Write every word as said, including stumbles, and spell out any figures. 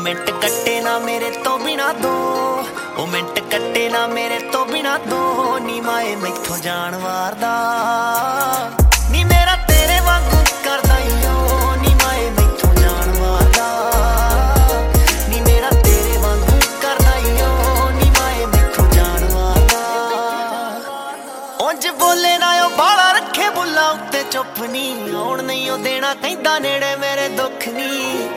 Minute ਕੱਟੇ ਨਾ ਮੇਰੇ ਤੋਂ ਬਿਨਾ ਦੋ, ਉਹ ਮਿੰਟ ਕੱਟੇ ਨਾ ਮੇਰੇ ਤੋਂ ਬਿਨਾ ਦੋ। ਨੀ ਮਾਏ ਮੈਥੋਂ ਜਾਣ ਵਾਰਦਾ, ਨੀ ਮੇਰਾ ਤੇਰੇ ਵਾਂਗੂ ਕਰਦਾ ਈ ਓ। ਨੀ ਮਾਏ ਮੈਥੋਂ ਜਾਣ ਵਾਰਦਾ, ਨੀ ਮੇਰਾ ਤੇਰੇ ਵਾਂਗੂ ਕਰਦਾ ਈ ਓ। ਨੀ ਮਾਏ ਮੈਥੋਂ ਜਾਣ ਵਾਰਦਾ, ਉਂਝ ਬੋਲੇ ਨਾ ਓ ਬਾਲਾ ਰੱਖੇ ਬੁੱਲਾਂ ਉੱਤੇ ਚੁੱਪ ਨੀ, ਆਉਣ ਨਹੀਂ ਓ ਦੇਣਾ ਕਹਿੰਦਾ ਨੇੜੇ ਮੇਰੇ ਦੁੱਖ ਨੀ।